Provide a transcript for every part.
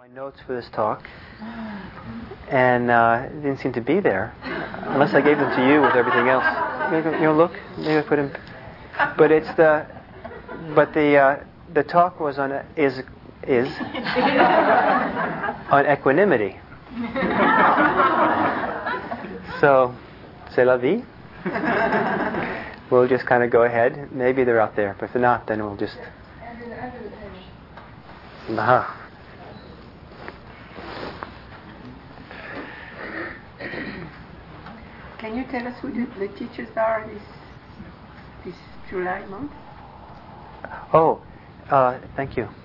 My notes for this talk, and it didn't seem to be there, unless I gave them to you with everything else. Look, maybe I put them. But the talk was on on equanimity. So, c'est la vie. We'll just kind of go ahead. Maybe they're out there, but if they're not, then we'll just. Can you tell us who the teachers are this July month? Oh, thank you.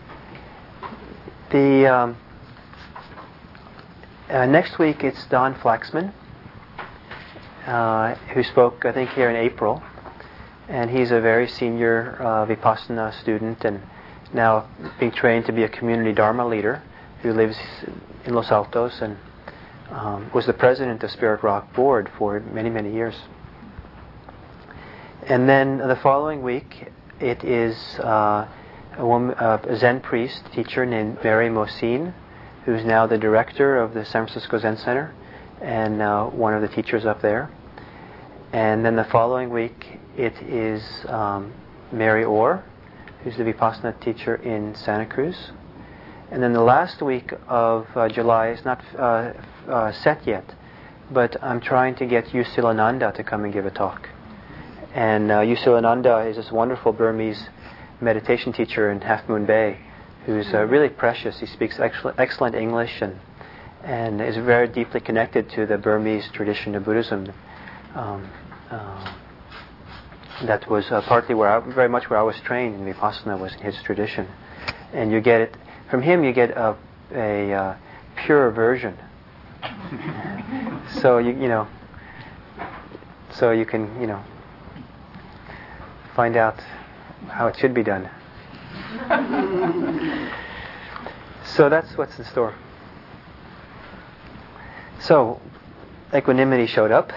The next week it's Don Flaxman, who spoke, I think, here in April, and he's a very senior Vipassana student and now being trained to be a community Dharma leader who lives in Los Altos and was the president of Spirit Rock Board for many, many years. And then the following week, it is a Zen priest teacher named Mary Mosine, who's now the director of the San Francisco Zen Center and one of the teachers up there. And then the following week, it is Mary Orr, who's the Vipassana teacher in Santa Cruz. And then the last week of July is not set yet, but I'm trying to get U Silananda to come and give a talk. And U Silananda is this wonderful Burmese meditation teacher in Half Moon Bay, who's really precious. He speaks excellent English and is very deeply connected to the Burmese tradition of Buddhism. That was partly very much where I was trained in Vipassana, was in his tradition. And you get it from him. You get a pure version. So so you can find out how it should be done. So that's what's in store. So equanimity showed up.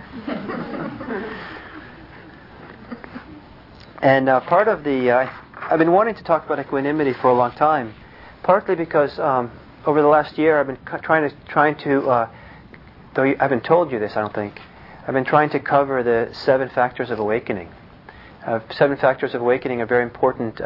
And part of I've been wanting to talk about equanimity for a long time, partly because over the last year I've been trying to though I haven't told you this, I don't think, I've been trying to cover the 7 factors of awakening. 7 factors of awakening are very important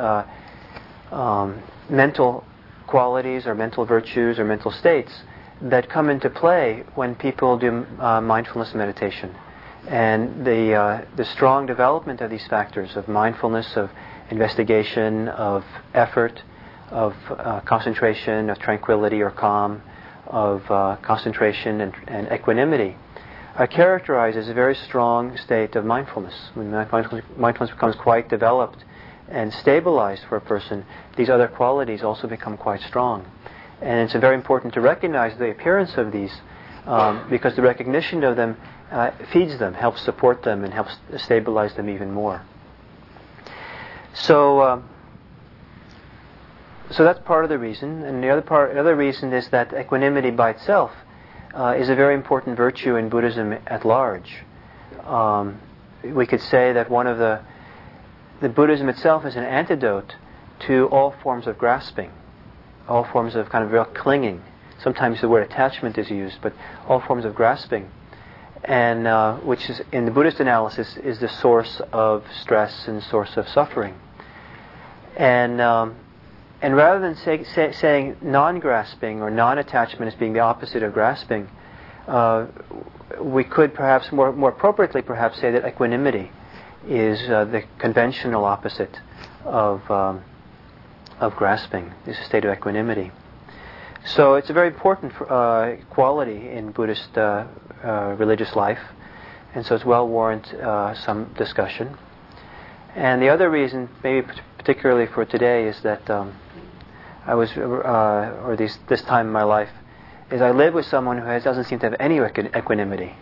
mental qualities or mental virtues or mental states that come into play when people do mindfulness meditation. And the strong development of these factors of mindfulness, of investigation, of effort, of concentration, of tranquility or calm, of concentration and equanimity are characterized as a very strong state of mindfulness. When mindfulness becomes quite developed and stabilized for a person, these other qualities also become quite strong. And it's very important to recognize the appearance of these because the recognition of them feeds them, helps support them, and helps stabilize them even more. So that's part of the reason. And the other reason is that equanimity by itself is a very important virtue in Buddhism at large. We could say that one of the Buddhism itself is an antidote to all forms of grasping, all forms of kind of real clinging. Sometimes the word attachment is used, but all forms of grasping, and which is, in the Buddhist analysis, is the source of stress and source of suffering. And rather than saying non-grasping or non-attachment as being the opposite of grasping, we could perhaps more appropriately perhaps say that equanimity is the conventional opposite of grasping. It's a state of equanimity. So it's a very important quality in Buddhist religious life, and so it's well warrant some discussion. And the other reason, maybe particularly for today, is that I was, or this time in my life, is I live with someone who doesn't seem to have any equanimity.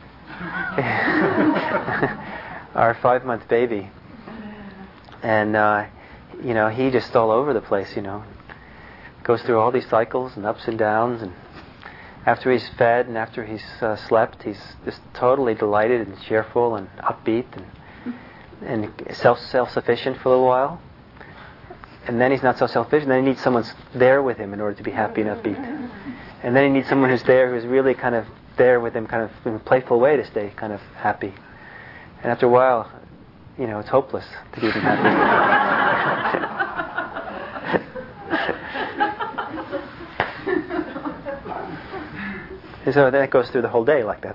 Our 5-month baby, and he just all over the place. Goes through all these cycles and ups and downs, and after he's fed and after he's slept, he's just totally delighted and cheerful and upbeat and self-sufficient for a little while. And then he's not so selfish, and then he needs someone there with him in order to be happy and upbeat. And then he needs someone who's there, who's really kind of there with him, kind of in a playful way to stay kind of happy. And after a while, it's hopeless to keep him happy. And so that goes through the whole day like that.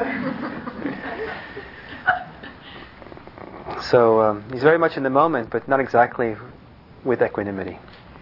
So he's very much in the moment, but not exactly with equanimity.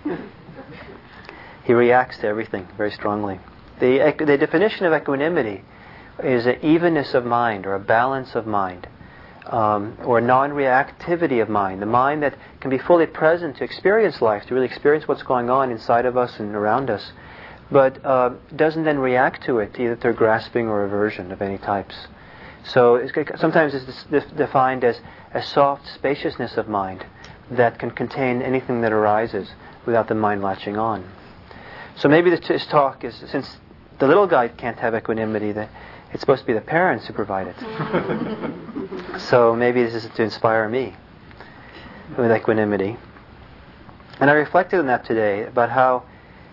He reacts to everything very strongly. The definition of equanimity is an evenness of mind, or a balance of mind, or a non-reactivity of mind. The mind that can be fully present to experience life, to really experience what's going on inside of us and around us, but doesn't then react to it, either through grasping or aversion of any types. So sometimes it's defined as a soft spaciousness of mind that can contain anything that arises without the mind latching on. So maybe this talk is, since the little guy can't have equanimity, that it's supposed to be the parents who provide it. So maybe this is to inspire me with equanimity. And I reflected on that today, about how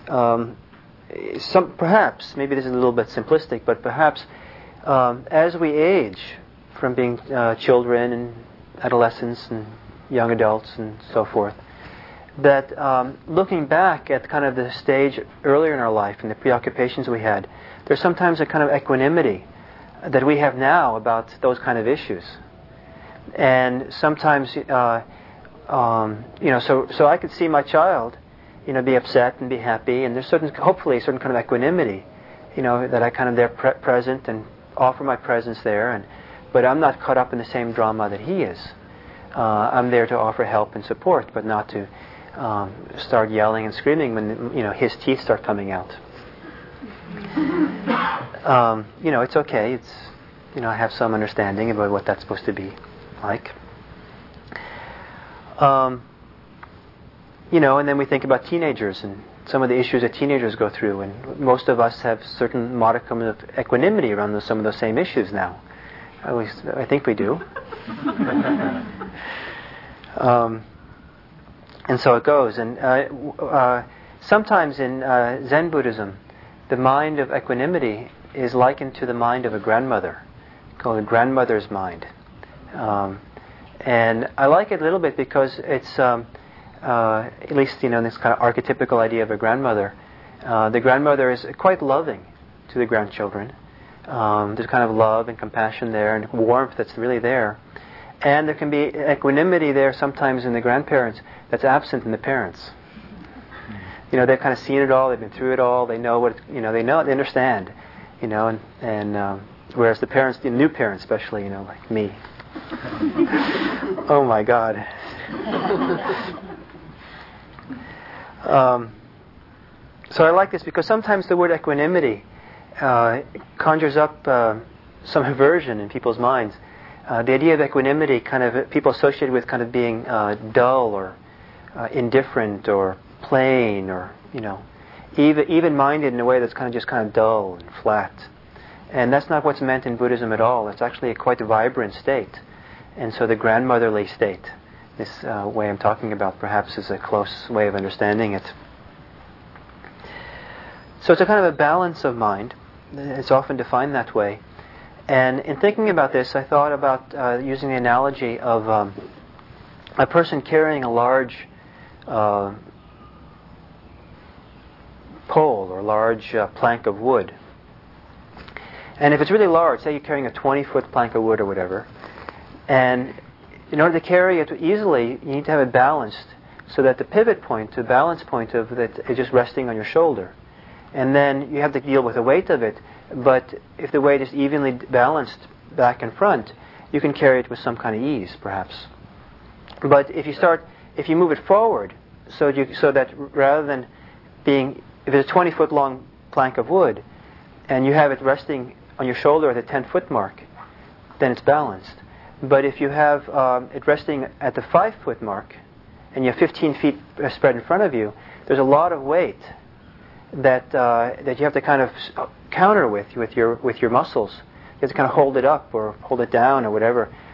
perhaps, maybe this is a little bit simplistic, but perhaps as we age from being children and adolescents and young adults and so forth, that looking back at kind of the stage earlier in our life and the preoccupations we had, there's sometimes a kind of equanimity that we have now about those kind of issues. And sometimes, so I could see my child, be upset and be happy, and there's hopefully a certain kind of equanimity, that I kind of there present and offer my presence there, but I'm not caught up in the same drama that he is. I'm there to offer help and support, but not to start yelling and screaming when his teeth start coming out. It's okay. It's I have some understanding about what that's supposed to be like. And then we think about teenagers and some of the issues that teenagers go through, and most of us have certain modicum of equanimity around some of those same issues now. At least I think we do. And so it goes. And sometimes in Zen Buddhism, the mind of equanimity is likened to the mind of a grandmother, called a grandmother's mind. And I like it a little bit because it's, at least this kind of archetypical idea of a grandmother. The grandmother is quite loving to the grandchildren. There's kind of love and compassion there, and warmth that's really there. And there can be equanimity there sometimes in the grandparents that's absent in the parents. They've kind of seen it all, they've been through it all, they know what, they understand, and whereas the parents, the new parents especially, like me. Oh my God. So I like this because sometimes the word equanimity conjures up some aversion in people's minds. The idea of equanimity, kind of people associate with kind of being dull or indifferent or plain or even-minded in a way that's kind of dull and flat. And that's not what's meant in Buddhism at all. It's actually a quite vibrant state. And so the grandmotherly state, this way I'm talking about, perhaps is a close way of understanding it. So it's a kind of a balance of mind. It's often defined that way. And in thinking about this, I thought about using the analogy of a person carrying a large pole or large plank of wood. And if it's really large, say you're carrying a 20-foot plank of wood or whatever, and in order to carry it easily, you need to have it balanced so that the pivot point, the balance point of it is just resting on your shoulder. And then you have to deal with the weight of it, but if the weight is evenly balanced back and front, you can carry it with some kind of ease, perhaps. But if you move it forward, so that rather than being, if it's a 20-foot long plank of wood, and you have it resting on your shoulder at the 10-foot mark, then it's balanced. But if you have it resting at the 5-foot mark, and you have 15 feet spread in front of you, there's a lot of weight that you have to kind of counter with your muscles. You have to kind of hold it up or hold it down or whatever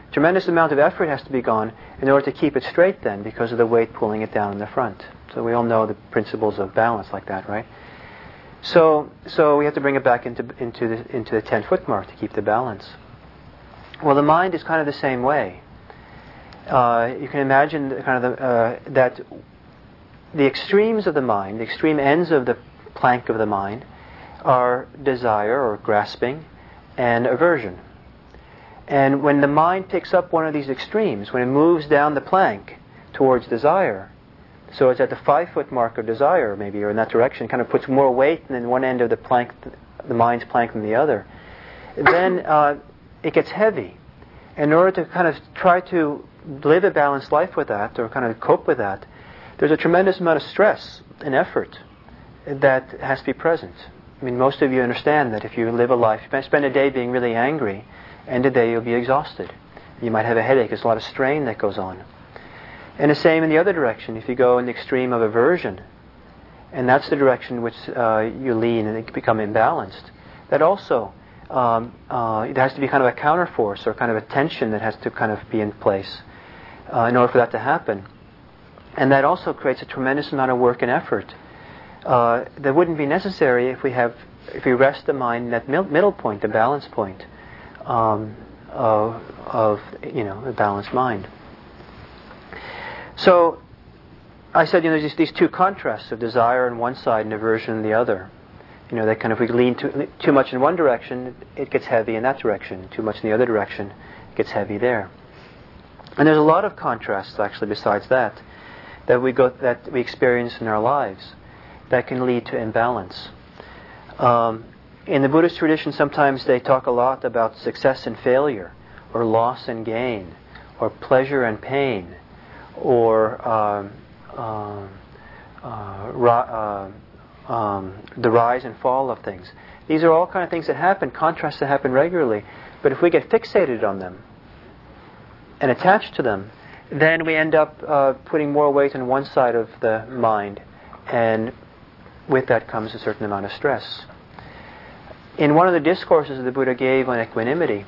tremendous amount of effort has to be gone in order to keep it straight then, because of the weight pulling it down in the front. So we all know the principles of balance like that, right? So we have to bring it back into the 10-foot mark to keep the balance. Well, the mind is kind of the same way. You can imagine that the extremes of the mind, the extreme ends of the plank of the mind, are desire or grasping and aversion. And when the mind picks up one of these extremes, when it moves down the plank towards desire, so it's at the 5-foot mark of desire, maybe, or in that direction, kind of puts more weight in one end of the plank, the mind's plank, than the other, then it gets heavy. In order to kind of try to live a balanced life with that, or kind of cope with that, there's a tremendous amount of stress and effort that has to be present. I mean, most of you understand that if you live a life, you spend a day being really angry, end of the day you'll be exhausted. You might have a headache. There's a lot of strain that goes on. And the same in the other direction. If you go in the extreme of aversion, and that's the direction in which you lean and become imbalanced, that also there has to be kind of a counterforce or kind of a tension that has to kind of be in place in order for that to happen. And that also creates a tremendous amount of work and effort that wouldn't be necessary if we rest the mind in that middle point, the balance point of a balanced mind. So I said, there's these two contrasts of desire on one side and aversion on the other. That kind of, if we lean too much in one direction, it gets heavy in that direction. Too much in the other direction, it gets heavy there. And there's a lot of contrasts actually besides that we experience in our lives that can lead to imbalance. In the Buddhist tradition, sometimes they talk a lot about success and failure, or loss and gain, or pleasure and pain, or the rise and fall of things. These are all kind of things that happen, contrasts that happen regularly. But if we get fixated on them and attached to them, then we end up putting more weight on one side of the mind, and with that comes a certain amount of stress. In one of the discourses the Buddha gave on equanimity,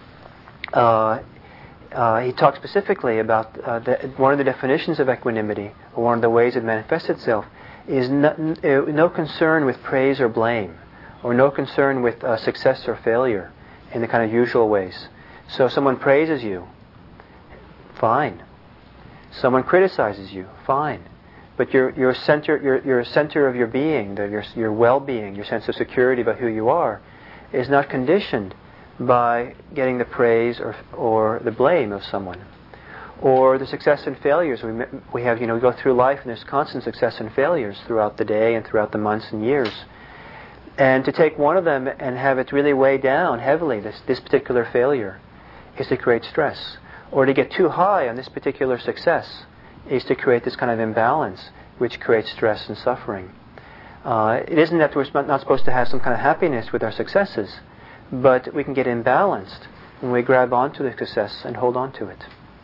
he talked specifically about one of the definitions of equanimity, or one of the ways it manifests itself, is no concern with praise or blame, or no concern with success or failure in the kind of usual ways. So if someone praises you, fine. Someone criticizes you, fine. But your center of your being, your well-being, your sense of security about who you are, is not conditioned by getting the praise or the blame of someone, or the success and failures we have. We go through life and there's constant success and failures throughout the day and throughout the months and years. And to take one of them and have it really weigh down heavily, this particular failure, is to create stress. Or to get too high on this particular success is to create this kind of imbalance, which creates stress and suffering. It isn't that we're not supposed to have some kind of happiness with our successes, but we can get imbalanced when we grab onto the success and hold on to it.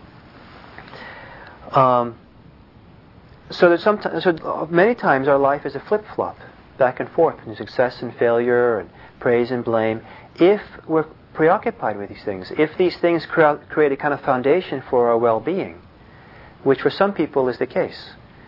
So many times our life is a flip-flop, back and forth, between success and failure, and praise and blame. If we're preoccupied with these things, if these things create a kind of foundation for our well-being, which for some people is the case.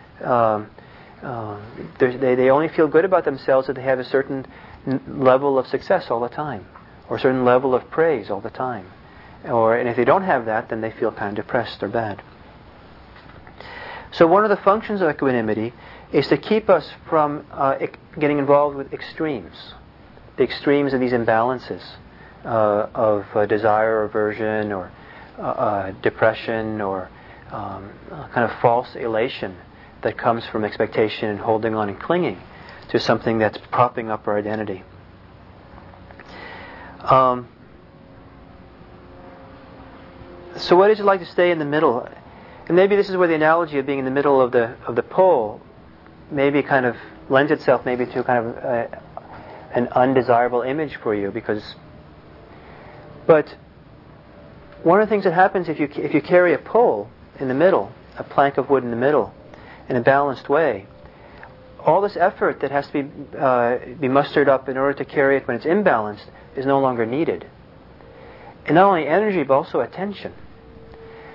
They only feel good about themselves if they have a certain level of success all the time, or a certain level of praise all the time. And if they don't have that, then they feel kind of depressed or bad. So one of the functions of equanimity is to keep us from getting involved with extremes, the extremes of these imbalances of desire, or aversion, or depression, or kind of false elation that comes from expectation and holding on and clinging to something that's propping up our identity. So what is it like to stay in the middle? And maybe this is where the analogy of being in the middle of the pole maybe kind of lends itself maybe to kind of an undesirable image for you, but one of the things that happens if you carry a pole in the middle, a plank of wood in the middle, in a balanced way, all this effort that has to be mustered up in order to carry it when it's imbalanced is no longer needed. And not only energy, but also attention.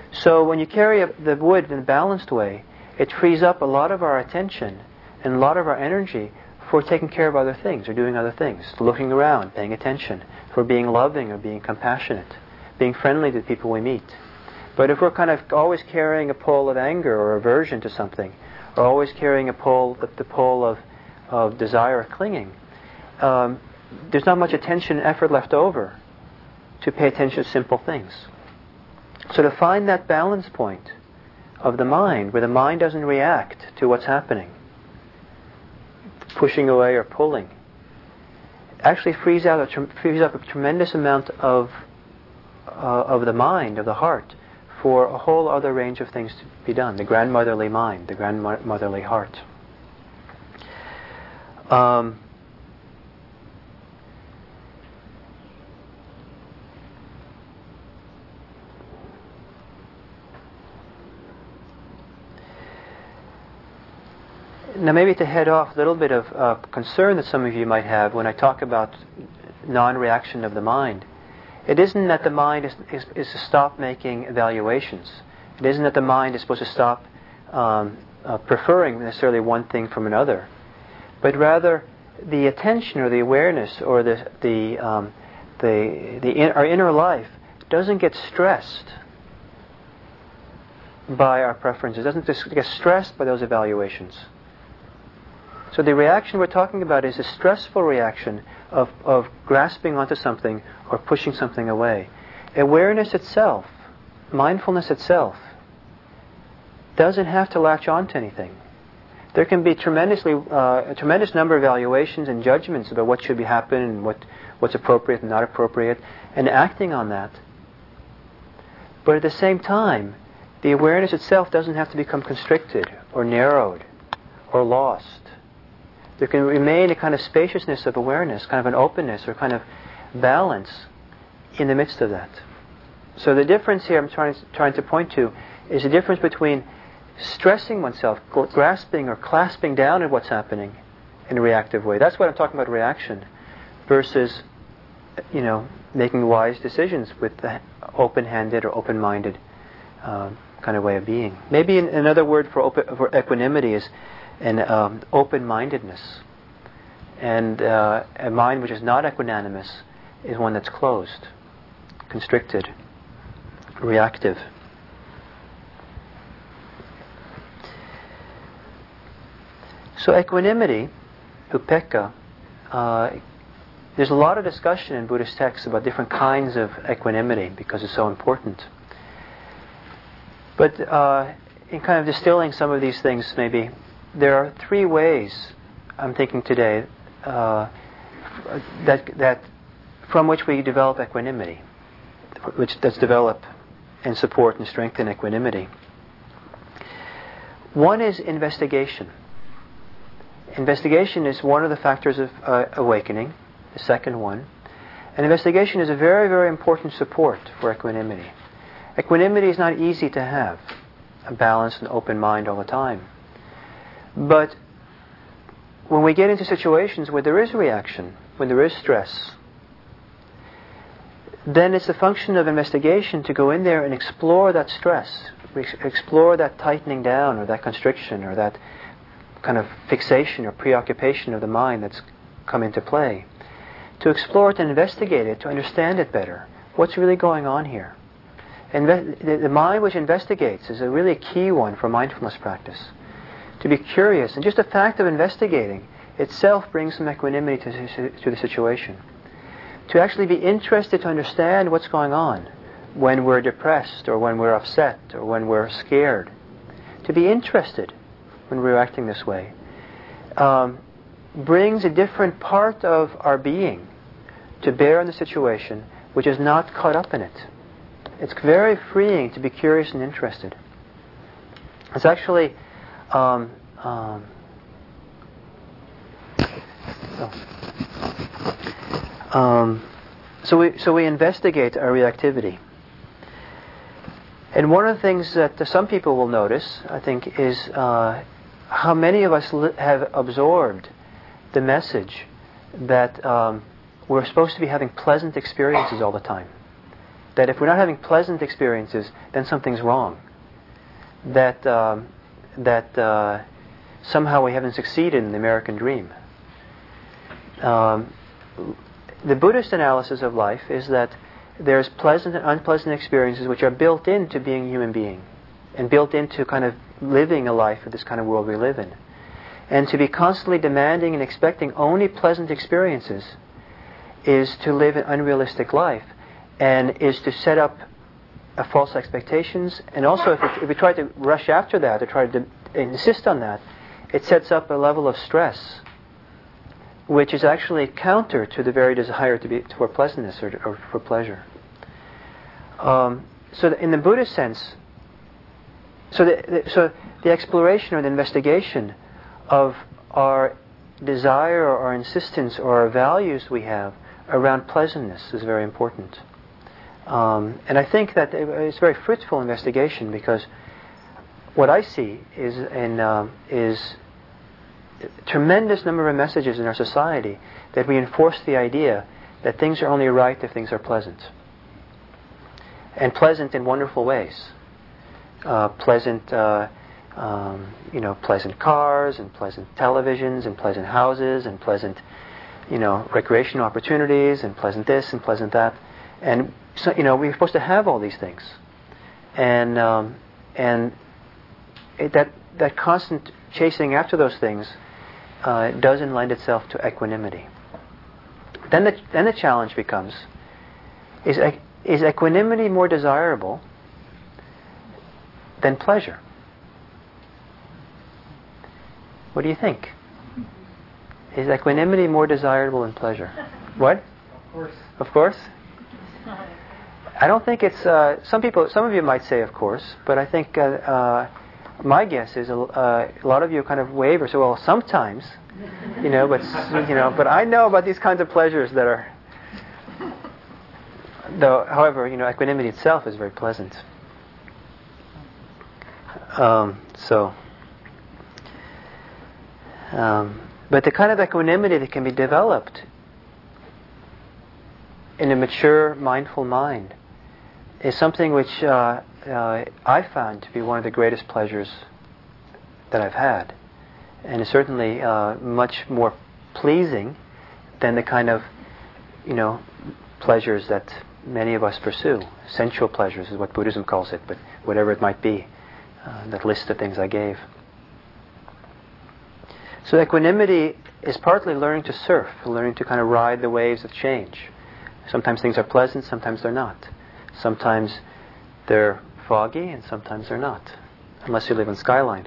So when you carry the wood in a balanced way, it frees up a lot of our attention and a lot of our energy for taking care of other things or doing other things, looking around, paying attention, for being loving or being compassionate, being friendly to the people we meet. But if we're kind of always carrying a pull of anger or aversion to something, or always carrying the pull of desire or clinging, there's not much attention and effort left over to pay attention to simple things. So to find that balance point of the mind, where the mind doesn't react to what's happening, pushing away or pulling, actually frees up a tremendous amount of the mind, of the heart, for a whole other range of things to be done. The grandmotherly mind, the grandmotherly heart. Now maybe to head off a little bit of concern that some of you might have when I talk about non-reaction of the mind. It isn't that the mind is to stop making evaluations. It isn't that the mind is supposed to stop preferring necessarily one thing from another. But rather the attention or the awareness or our inner life doesn't get stressed by our preferences. It doesn't just get stressed by those evaluations. So the reaction we're talking about is a stressful reaction of grasping onto something or pushing something away. Awareness itself, mindfulness itself, doesn't have to latch on to anything. There can be a tremendous number of evaluations and judgments about what should be happening and what's appropriate and not appropriate, and acting on that. But at the same time, the awareness itself doesn't have to become constricted or narrowed or lost. There can remain a kind of spaciousness of awareness, kind of an openness or kind of balance in the midst of that. So the difference here I'm trying to point to is the difference between stressing oneself, grasping or clasping down at what's happening in a reactive way. That's what I'm talking about, reaction, versus, making wise decisions with the open-handed or open-minded kind of way of being. Maybe another word for equanimity is an open-mindedness. And a mind which is not equanimous is one that's closed, constricted, reactive. So equanimity, upekkha, there's a lot of discussion in Buddhist texts about different kinds of equanimity because it's so important. But in kind of distilling some of these things, maybe, there are three ways, I'm thinking today, that from which we develop equanimity, that's develop and support and strengthen equanimity. One is investigation. Investigation is one of the factors of awakening, the second one. And investigation is a very, very important support for equanimity. Equanimity is not easy to have, a balanced and open mind all the time. But when we get into situations where there is reaction, when there is stress, then it's a function of investigation to go in there and explore that stress, explore that tightening down or that constriction or that kind of fixation or preoccupation of the mind that's come into play. To explore it and investigate it, to understand it better. What's really going on here? And the mind which investigates is a really key one for mindfulness practice. To be curious, and just the fact of investigating itself brings some equanimity to the situation. To actually be interested to understand what's going on when we're depressed or when we're upset or when we're scared. To be interested when we're acting this way brings a different part of our being to bear on the situation which is not caught up in it. It's very freeing to be curious and interested. It's actually so we investigate our reactivity. And one of the things that some people will notice, I think, is how many of us have absorbed the message that we're supposed to be having pleasant experiences all the time. that if we're not having pleasant experiences, then something's wrong. That somehow we haven't succeeded in the American dream. The Buddhist analysis of life is that there's pleasant and unpleasant experiences which are built into being a human being and built into kind of living a life of this kind of world we live in. And to be constantly demanding and expecting only pleasant experiences is to live an unrealistic life and is to set up false expectations. And also if we try to rush after that or try to insist on that, it sets up a level of stress which is actually counter to the very desire for pleasantness or for pleasure. So in the Buddhist sense, so the exploration or the investigation of our desire or our insistence or our values we have around pleasantness is very important. And I think that it's a very fruitful investigation, because what I see is a tremendous number of messages in our society that reinforce the idea that things are only right if things are pleasant. And pleasant in wonderful ways. Pleasant cars and pleasant televisions and pleasant houses and pleasant, recreational opportunities and pleasant this and pleasant that. And so, we're supposed to have all these things. And that constant chasing after those things doesn't lend itself to equanimity. Then the challenge becomes: is equanimity more desirable than pleasure? What do you think? Is equanimity more desirable than pleasure? What? Of course. Of course? I don't think it's... some of you might say of course, but I think my guess is a lot of you kind of waver. So, well, sometimes, but I know about these kinds of pleasures that are... However, equanimity itself is very pleasant. But the kind of equanimity that can be developed in a mature, mindful mind is something which I found to be one of the greatest pleasures that I've had, and is certainly much more pleasing than the kind of, pleasures that many of us pursue. Sensual pleasures is what Buddhism calls it, but whatever it might be, that list of things I gave. So equanimity is partly learning to surf, learning to kind of ride the waves of change. Sometimes things are pleasant, sometimes they're not. Sometimes they're foggy, and sometimes they're not, unless you live in Skyline.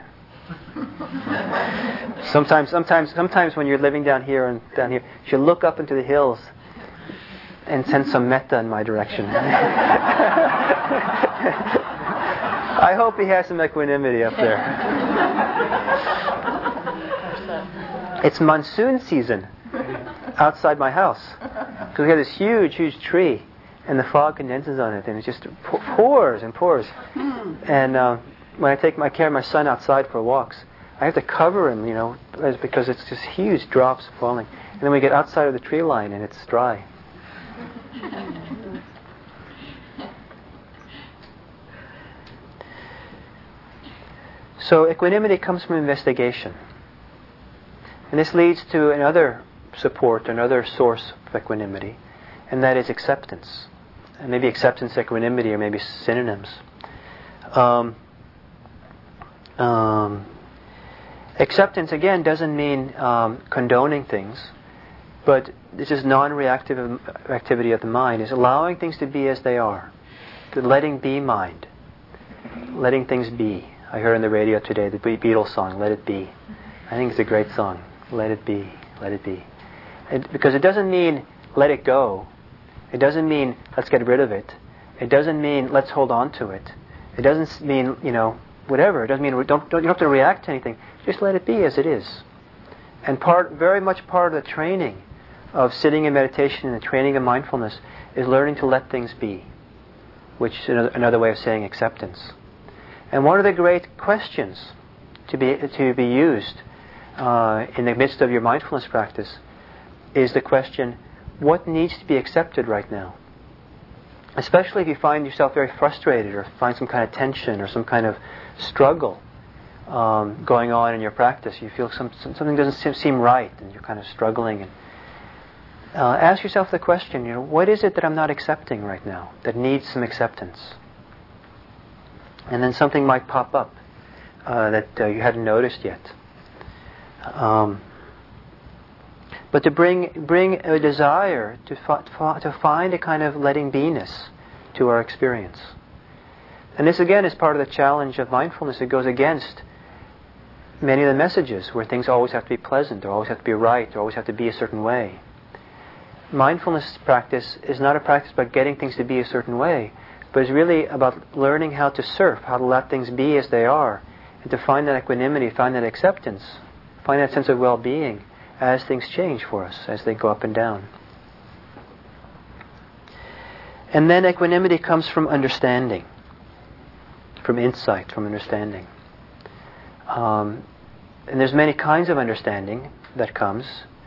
Sometimes when you're living down here, you should look up into the hills and send some metta in my direction. I hope he has some equanimity up there. It's monsoon season outside my house, because we have this huge, huge tree, and the fog condenses on it, and it just pours and pours. And when I carry my son outside for walks, I have to cover him, because it's just huge drops falling. And then we get outside of the tree line, and it's dry. So equanimity comes from investigation. And this leads to another support, another source of equanimity, and that is acceptance. And maybe acceptance, equanimity, or maybe synonyms. Acceptance, again, doesn't mean condoning things, but this is non-reactive activity of the mind, is allowing things to be as they are. The letting be mind. Letting things be. I heard on the radio today the Beatles song, Let It Be. I think it's a great song. Let it be, let it be. Because it doesn't mean let it go. It doesn't mean let's get rid of it. It doesn't mean let's hold on to it. It doesn't mean, whatever. It doesn't mean you don't have to react to anything. Just let it be as it is. And very much part of the training of sitting in meditation and the training of mindfulness is learning to let things be, which is another way of saying acceptance. And one of the great questions to be used in the midst of your mindfulness practice is the question, what needs to be accepted right now? especially if you find yourself very frustrated or find some kind of tension or some kind of struggle going on in your practice. You feel something doesn't seem right and you're kind of struggling. And ask yourself the question, what is it that I'm not accepting right now that needs some acceptance? And then something might pop up that you hadn't noticed yet. But to bring a desire to find a kind of letting beiness to our experience. And this again is part of the challenge of mindfulness. It goes against many of the messages where things always have to be pleasant, or always have to be right, or always have to be a certain way. Mindfulness practice is not a practice about getting things to be a certain way, but it's really about learning how to surf, how to let things be as they are, and to find that equanimity, find that acceptance, find that sense of well-being as things change for us, as they go up and down. And then equanimity comes from understanding, from insight, from understanding. And there's many kinds of understanding that comes,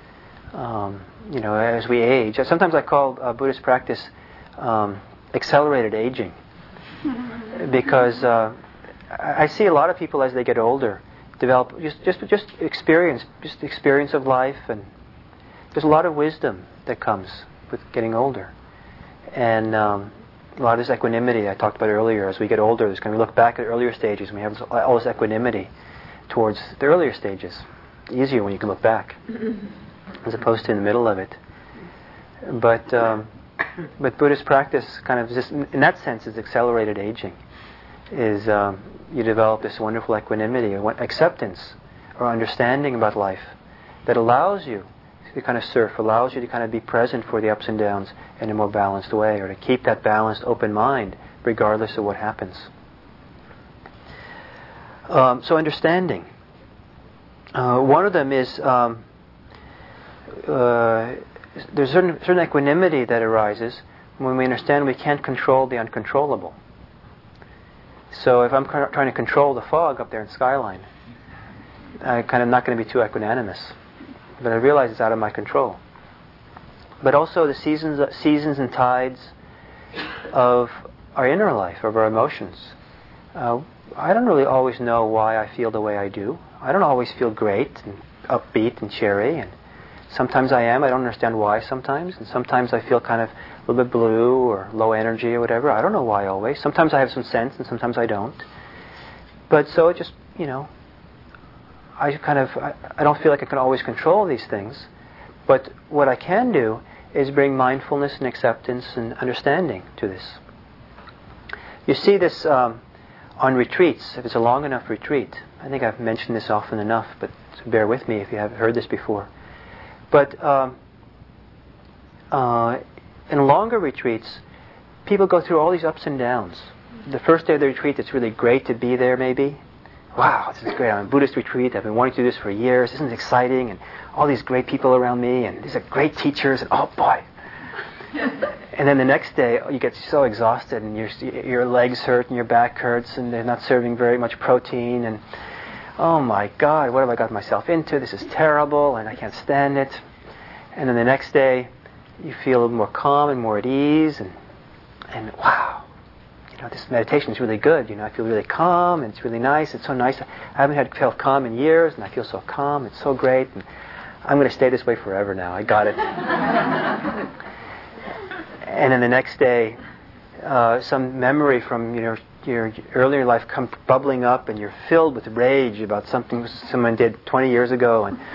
as we age. Sometimes I call Buddhist practice accelerated aging, because I see a lot of people as they get older develop just experience of life, and there's a lot of wisdom that comes with getting older, and a lot of this equanimity I talked about earlier. As we get older, we look back at earlier stages, and we have all this equanimity towards the earlier stages. Easier when you can look back, as opposed to in the middle of it. But Buddhist practice kind of just, in that sense, is accelerated aging. Is you develop this wonderful equanimity, acceptance, or understanding about life that allows you to kind of surf, allows you to kind of be present for the ups and downs in a more balanced way, or to keep that balanced, open mind regardless of what happens. So understanding. One of them is there's certain equanimity that arises when we understand we can't control the uncontrollable. So if I'm trying to control the fog up there in Skyline, I'm kind of not going to be too equanimous. But I realize it's out of my control. But also the seasons and tides of our inner life, of our emotions. I don't really always know why I feel the way I do. I don't always feel great and upbeat and cheery, and sometimes I am. I don't understand why sometimes, and sometimes I feel kind of a little bit blue or low energy or whatever. I don't know why always. Sometimes I have some sense and sometimes I don't. But so it just, I don't feel like I can always control these things. But what I can do is bring mindfulness and acceptance and understanding to this. You see this on retreats, if it's a long enough retreat. I think I've mentioned this often enough, but bear with me if you haven't heard this before. But in longer retreats, people go through all these ups and downs. The first day of the retreat, it's really great to be there, maybe. Wow, this is great. I'm on a Buddhist retreat. I've been wanting to do this for years. Isn't it exciting? And all these great people around me, and these are great teachers, and oh boy. And then the next day, you get so exhausted, and your legs hurt, and your back hurts, and they're not serving very much protein, and oh my God, what have I got myself into? This is terrible, and I can't stand it. And then the next day, you feel a little more calm and more at ease, and wow, this meditation is really good. I feel really calm, and it's really nice. It's so nice. I haven't felt calm in years, and I feel so calm. It's so great, and I'm going to stay this way forever now. I got it. And then the next day, some memory from your earlier life comes bubbling up, and you're filled with rage about something someone did 20 years ago, and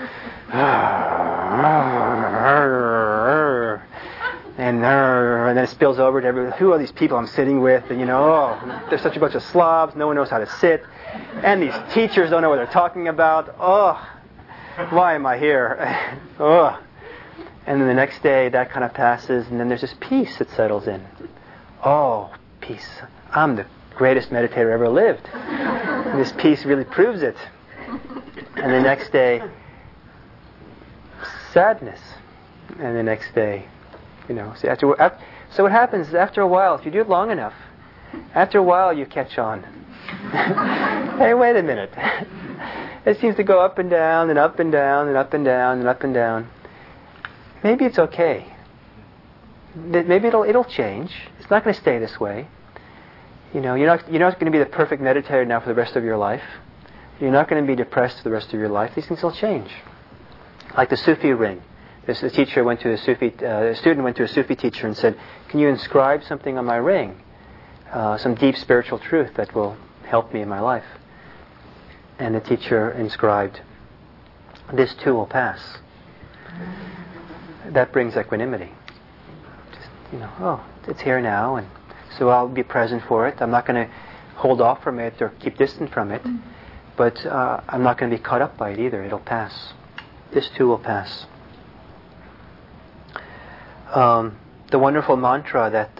then it spills over to everyone. Who are these people I'm sitting with? And they're such a bunch of slobs. No one knows how to sit, and these teachers don't know what they're talking about. Oh, why am I here? Oh. And then the next day, that kind of passes, and then there's this peace that settles in. Oh, peace. I'm the greatest meditator ever lived. And this peace really proves it. And the next day, sadness. And the next day, so what happens is after a while, if you do it long enough, after a while you catch on. Hey, wait a minute. It seems to go up and down and up and down and up and down and up and down. Maybe it's okay. maybe it'll change. It's not going to stay this way. You're not going to be the perfect meditator now for the rest of your life. You're not going to be depressed for the rest of your life. These things will change. Like the Sufi ring. A student went to a Sufi teacher and said, "Can you inscribe something on my ring? Some deep spiritual truth that will help me in my life." And the teacher inscribed, "This too will pass." That brings equanimity. It's here now, and so I'll be present for it. I'm not going to hold off from it or keep distant from it, but I'm not going to be caught up by it either. It'll pass. This too will pass. The wonderful mantra that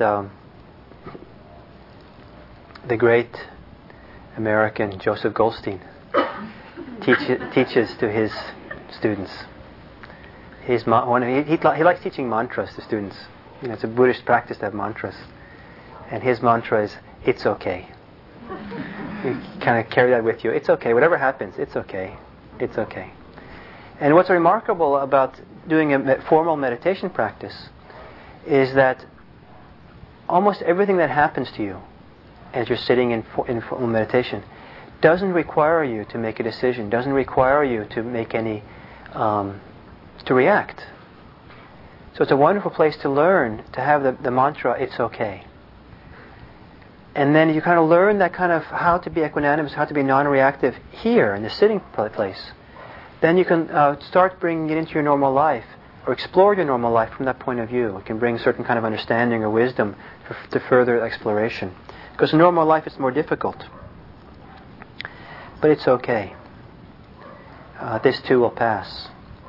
the great American Joseph Goldstein teaches to his students. He likes teaching mantras to students. It's a Buddhist practice to have mantras. And his mantra is, "It's okay." You kind of carry that with you. It's okay. Whatever happens, it's okay. It's okay. And what's remarkable about doing a formal meditation practice is that almost everything that happens to you as you're sitting in formal meditation doesn't require you to make a decision, doesn't require you to make any, to react. So it's a wonderful place to learn, to have the mantra, "It's okay." And then you kind of learn that kind of how to be equanimous, how to be non-reactive here in the sitting place. Then you can start bringing it into your normal life, or explore your normal life from that point of view. It can bring certain kind of understanding or wisdom to further exploration. Because in normal life it's more difficult. But it's okay. This too will pass.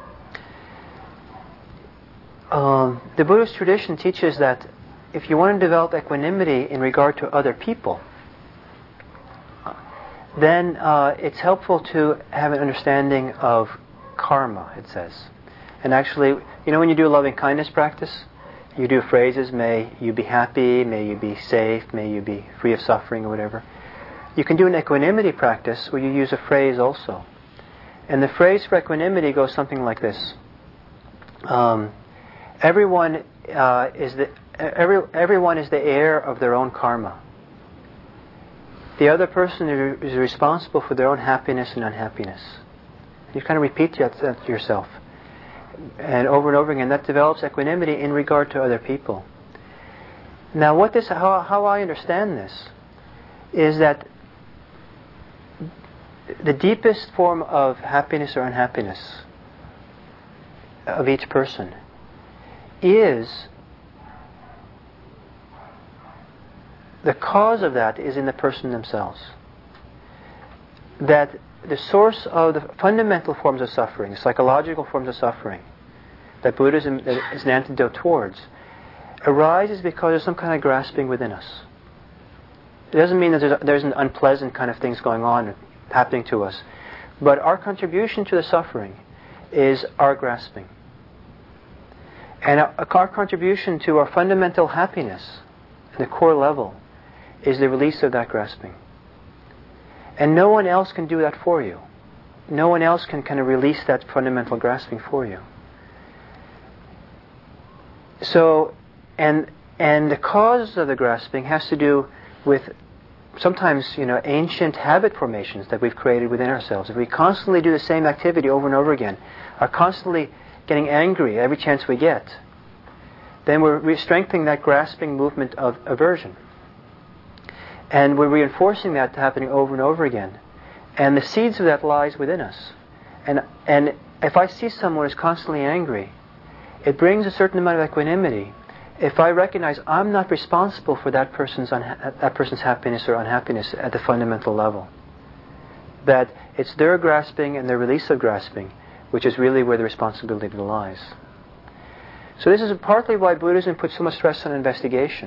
The Buddhist tradition teaches that if you want to develop equanimity in regard to other people, then it's helpful to have an understanding of karma, it says. And actually, when you do a loving kindness practice, you do phrases, "May you be happy, may you be safe, may you be free of suffering," or whatever. You can do an equanimity practice where you use a phrase also. And the phrase for equanimity goes something like this. Everyone is the heir of their own karma. The other person is responsible for their own happiness and unhappiness. You kind of repeat that to yourself. And over again, that develops equanimity in regard to other people. Now, how I understand this is that the deepest form of happiness or unhappiness of each person is, the cause of that is in the person themselves. That the source of the fundamental forms of suffering, psychological forms of suffering, that Buddhism is an antidote towards, arises because there's some kind of grasping within us. It doesn't mean that there's an unpleasant kind of things going on, happening to us. But our contribution to the suffering is our grasping. And our contribution to our fundamental happiness, at the core level, is the release of that grasping. And no one else can do that for you. No one else can kind of release that fundamental grasping for you. So, and the cause of the grasping has to do with sometimes, ancient habit formations that we've created within ourselves. If we constantly do the same activity over and over again, are constantly getting angry every chance we get, then we're strengthening that grasping movement of aversion. And we're reinforcing that happening over and over again. And the seeds of that lies within us. And if I see someone who's constantly angry, it brings a certain amount of equanimity. If I recognize I'm not responsible for that person's happiness or unhappiness at the fundamental level. That it's their grasping and their release of grasping, which is really where the responsibility lies. So this is partly why Buddhism puts so much stress on investigation.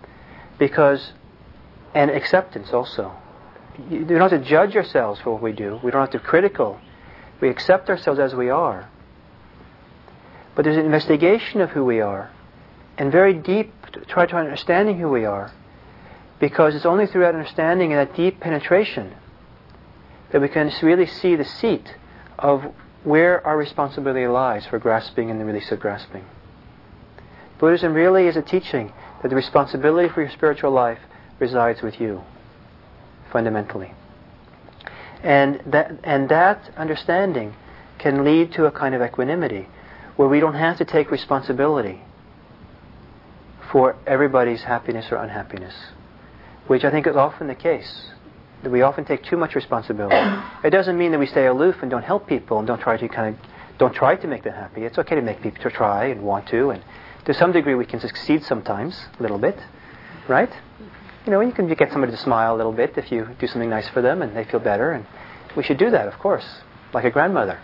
And acceptance also. You don't have to judge ourselves for what we do. We don't have to be critical. We accept ourselves as we are. But there's an investigation of who we are. And very deep, try to understanding who we are. Because it's only through that understanding and that deep penetration that we can really see the seat of where our responsibility lies for grasping and the release of grasping. Buddhism really is a teaching that the responsibility for your spiritual life resides with you, fundamentally. And that understanding can lead to a kind of equanimity where we don't have to take responsibility for everybody's happiness or unhappiness, which I think is often the case. That we often take too much responsibility. It doesn't mean that we stay aloof and don't help people and don't try to make them happy. It's okay to make people try and want to, and to some degree we can succeed sometimes, a little bit, right? You can get somebody to smile a little bit if you do something nice for them and they feel better, and we should do that, of course, like a grandmother.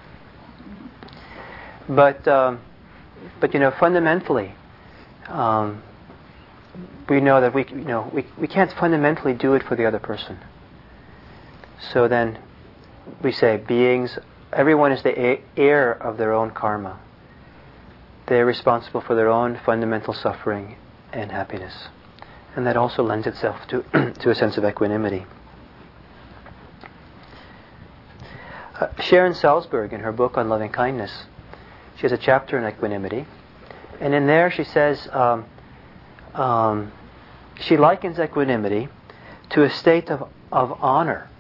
But fundamentally, we know that we can't fundamentally do it for the other person. So then we say everyone is the heir of their own karma. They're responsible for their own fundamental suffering and happiness. And that also lends itself to a sense of equanimity. Sharon Salzberg, in her book on loving kindness, she has a chapter on equanimity. And in there she says, she likens equanimity to a state of honor.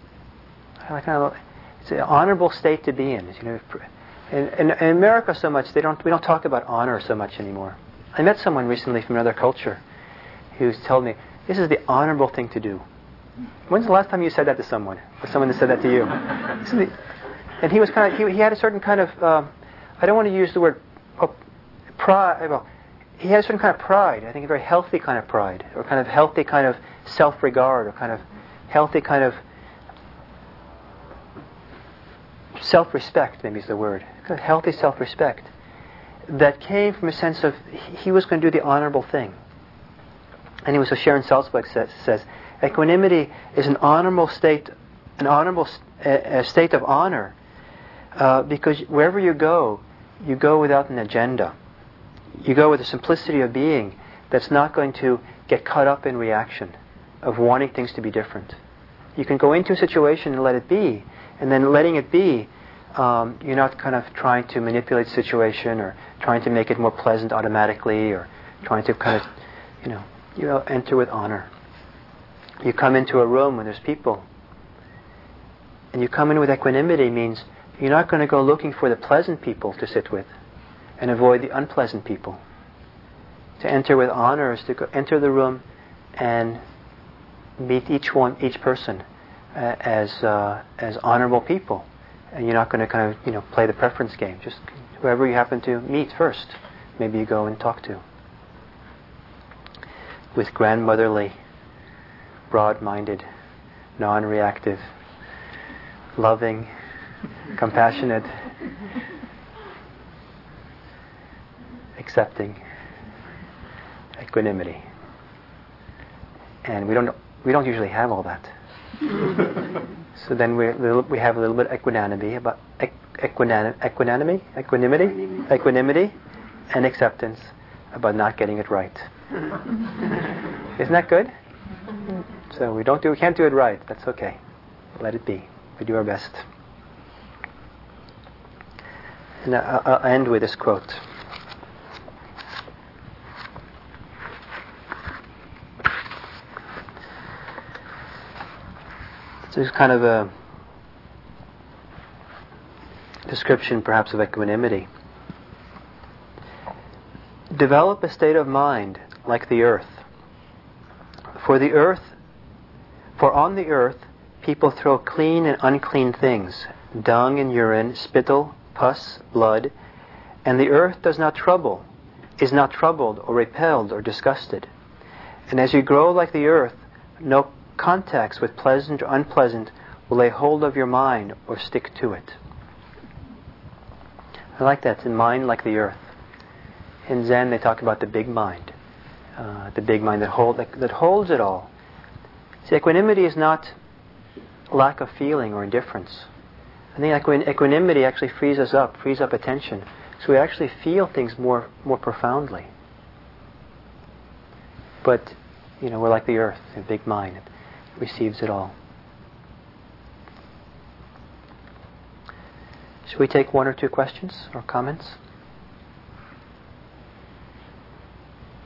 It's an honorable state to be in. In America, so much we don't talk about honor so much anymore. I met someone recently from another culture who told me this is the honorable thing to do. When's the last time you said that to someone, or someone that said that to you? And he was he had a certain kind of I don't want to use the word pride. Well, he had a certain kind of pride. I think a very healthy kind of pride, or kind of healthy kind of self-regard, or kind of healthy kind of self-respect, maybe is the word. Kind of healthy self-respect that came from a sense of he was going to do the honorable thing. And so Sharon Salzberg says, equanimity is an honorable state of honor, because wherever you go without an agenda. You go with a simplicity of being that's not going to get caught up in reaction of wanting things to be different. You can go into a situation and let it be, and then letting it be, you're not kind of trying to manipulate the situation or trying to make it more pleasant automatically, or trying to kind of, you enter with honor. You come into a room when there's people, and you come in with equanimity means you're not going to go looking for the pleasant people to sit with and avoid the unpleasant people. To enter with honor is to enter the room and meet each person as honorable people, and you're not going to kind of play the preference game. Just whoever you happen to meet first, maybe you go and talk to with grandmotherly, broad-minded, non-reactive, loving, compassionate, accepting equanimity. And we don't usually have all that. So then we have a little bit of equanimity, and acceptance about not getting it right. Isn't that good? So we can't do it right. That's okay. Let it be. We do our best. And I'll end with this quote. This is kind of a description, perhaps, of equanimity. Develop a state of mind like the earth. For on the earth, people throw clean and unclean things, dung and urine, spittle, pus, blood, and the earth is not troubled or repelled or disgusted. And as you grow like the earth, no contacts with pleasant or unpleasant will lay hold of your mind or stick to it. I like that, in mind like the earth. In Zen they talk about the big mind that holds it all. See, equanimity is not lack of feeling or indifference. I think equanimity actually frees up attention, so we actually feel things more profoundly. But we're like the earth, a big mind. It receives it all. Should we take one or two questions or comments?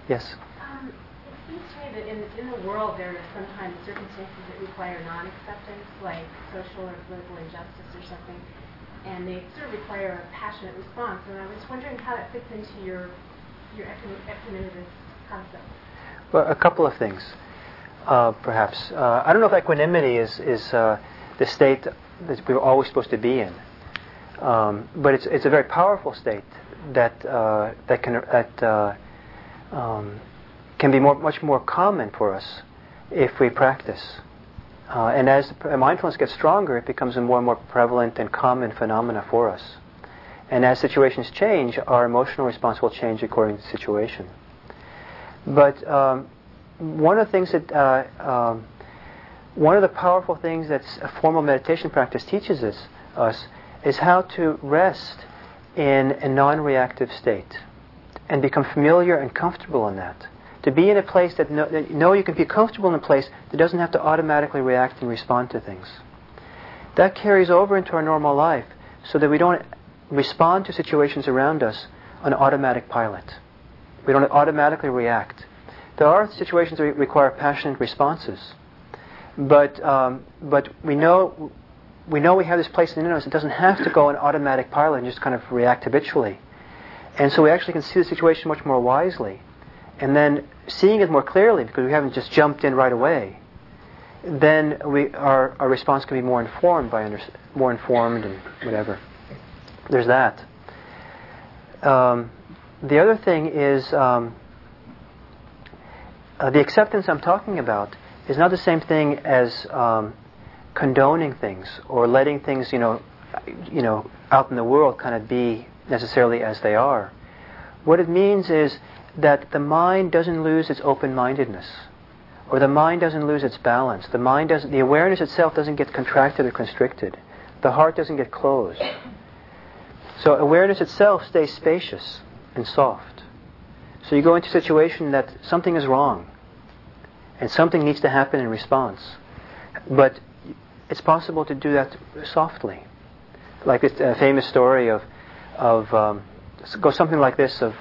Yes? It seems to me that in the world there are sometimes circumstances that require non-acceptance, like social or political injustice or something, and they sort of require a passionate response. And I was wondering how that fits into your equanimous concept. Well, a couple of things, perhaps. I don't know if equanimity is the state that we're always supposed to be in, but it's a very powerful state that can be much more common for us if we practice. And as mindfulness gets stronger, it becomes a more and more prevalent and common phenomena for us. And as situations change, our emotional response will change according to the situation. But one of the things that one of the powerful things that a formal meditation practice teaches us is how to rest in a non-reactive state and become familiar and comfortable in that. To be in a place that you can be comfortable in a place that doesn't have to automatically react and respond to things. That carries over into our normal life so that we don't respond to situations around us on automatic pilot. We don't automatically react. There are situations that require passionate responses, but we know we have this place in us. It doesn't have to go on automatic pilot and just kind of react habitually, and so we actually can see the situation much more wisely, and then seeing it more clearly because we haven't just jumped in right away. Then our response can be more informed and whatever. There's that. The other thing is the acceptance I'm talking about is not the same thing as condoning things or letting things, out in the world kind of be necessarily as they are. What it means is that the mind doesn't lose its open-mindedness, or the mind doesn't lose its balance. The awareness itself doesn't get contracted or constricted. The heart doesn't get closed. So awareness itself stays spacious and soft. So you go into a situation that something is wrong, and something needs to happen in response. But it's possible to do that softly. Like this famous story of goes something like this of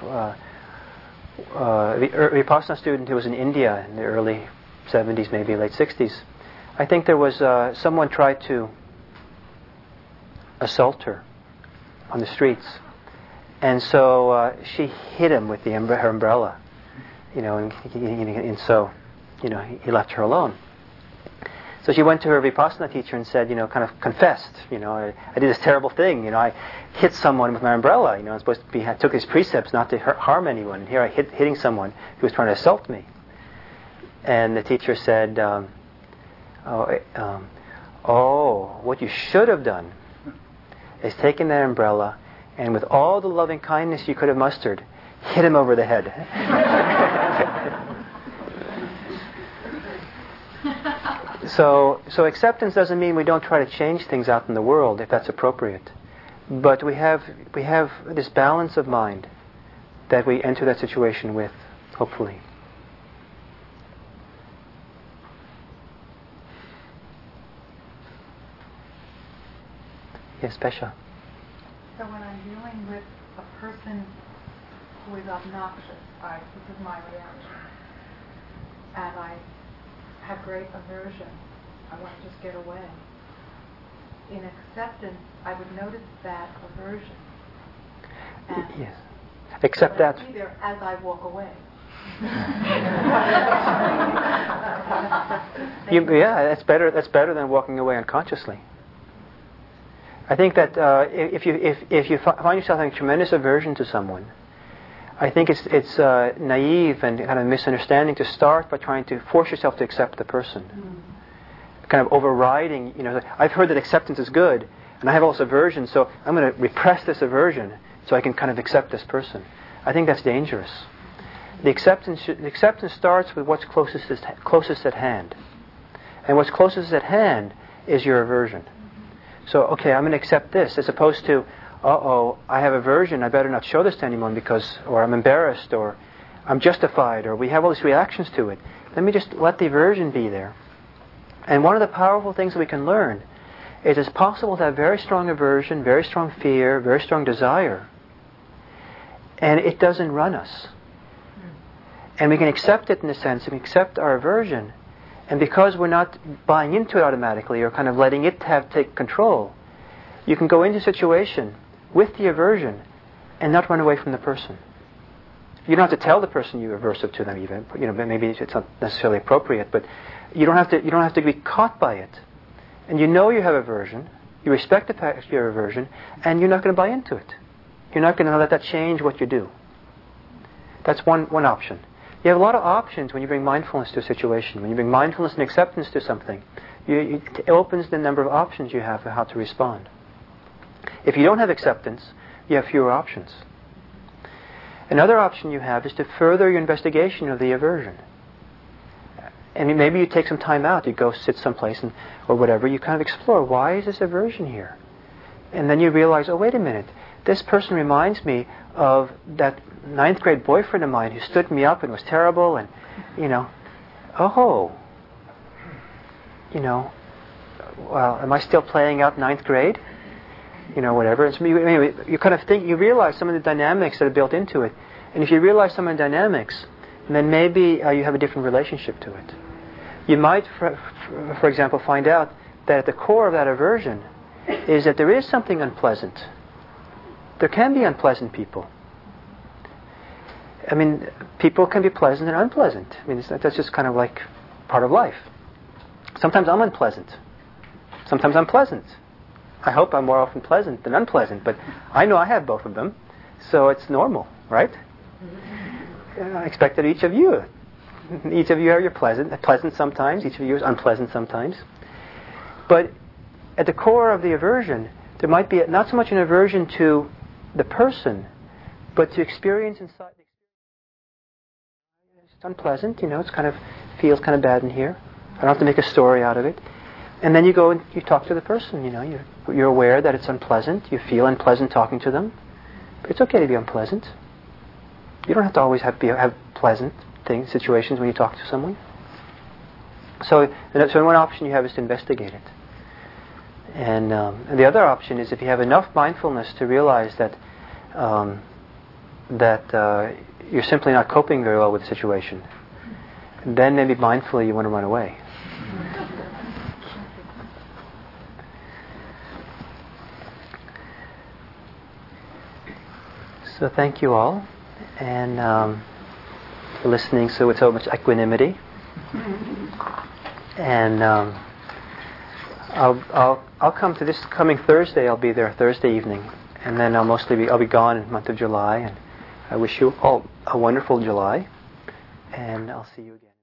the Vipassana student who was in India in the early 70s, maybe late 60s. I think there was someone tried to assault her on the streets, and so she hit him with her umbrella, and so he left her alone. So she went to her Vipassana teacher and said, kind of confessed, I did this terrible thing, I hit someone with my umbrella, I'm supposed to I took his precepts not to harm anyone, and here I hitting someone who was trying to assault me. And the teacher said, what you should have done is taken that umbrella and with all the loving kindness you could have mustered, hit him over the head. So acceptance doesn't mean we don't try to change things out in the world if that's appropriate. But we have this balance of mind that we enter that situation with, hopefully. Yes, Pesha. So when I'm dealing with a person who is obnoxious, this is my reaction, and I have great aversion, I want to just get away. In acceptance, I would notice that aversion. And yes. Accept that. Be there as I walk away. That's better. That's better than walking away unconsciously. I think that if you find yourself having tremendous aversion to someone, I think it's naive and kind of misunderstanding to start by trying to force yourself to accept the person. Kind of overriding, I've heard that acceptance is good, and I have also aversion, so I'm going to repress this aversion so I can kind of accept this person. I think that's dangerous. The acceptance starts with what's closest at hand. And what's closest at hand is your aversion. So, okay, I'm going to accept this, as opposed to, I have aversion, I better not show this to anyone or I'm embarrassed, or I'm justified, or we have all these reactions to it. Let me just let the aversion be there. And one of the powerful things that we can learn is it's possible to have very strong aversion, very strong fear, very strong desire, and it doesn't run us. And we can accept it in a sense, we can accept our aversion. And because we're not buying into it automatically or kind of letting it take control, you can go into a situation with the aversion and not run away from the person. You don't have to tell the person you're aversive to them even. Maybe it's not necessarily appropriate, but you don't have to be caught by it. And you know you have aversion, you respect the fact you have aversion, and you're not going to buy into it. You're not going to let that change what you do. That's one option. You have a lot of options when you bring mindfulness to a situation. When you bring mindfulness and acceptance to something, it opens the number of options you have for how to respond. If you don't have acceptance, you have fewer options. Another option you have is to further your investigation of the aversion. And maybe you take some time out, you go sit someplace or whatever, you kind of explore, why is this aversion here? And then you realize, oh, wait a minute, this person reminds me of that 9th grade boyfriend of mine who stood me up and was terrible, and, well, am I still playing out 9th grade? Whatever. And so you kind of think, you realize some of the dynamics that are built into it. And if you realize some of the dynamics, then maybe you have a different relationship to it. You might, for example, find out that at the core of that aversion is that there is something unpleasant. There can be unpleasant people. I mean, people can be pleasant and unpleasant. I mean, that's just kind of like part of life. Sometimes I'm unpleasant. Sometimes I'm pleasant. I hope I'm more often pleasant than unpleasant, but I know I have both of them, so it's normal, right? I expect that each of you are pleasant sometimes, each of you is unpleasant sometimes. But at the core of the aversion, there might be not so much an aversion to the person, but to experience inside. It's unpleasant, it's kind of feels kind of bad in here. I don't have to make a story out of it. And then you go and you talk to the person, you're aware that it's unpleasant, you feel unpleasant talking to them, but it's okay to be unpleasant. You don't have to always have pleasant situations when you talk to someone. So one option you have is to investigate it. And the other option is if you have enough mindfulness to realize that you're simply not coping very well with the situation, then maybe mindfully you want to run away. So thank you all, and for listening with so much equanimity. And I'll come to this coming Thursday. I'll be there Thursday evening, and then I'll be gone in the month of July. And I wish you all a wonderful July, and I'll see you again.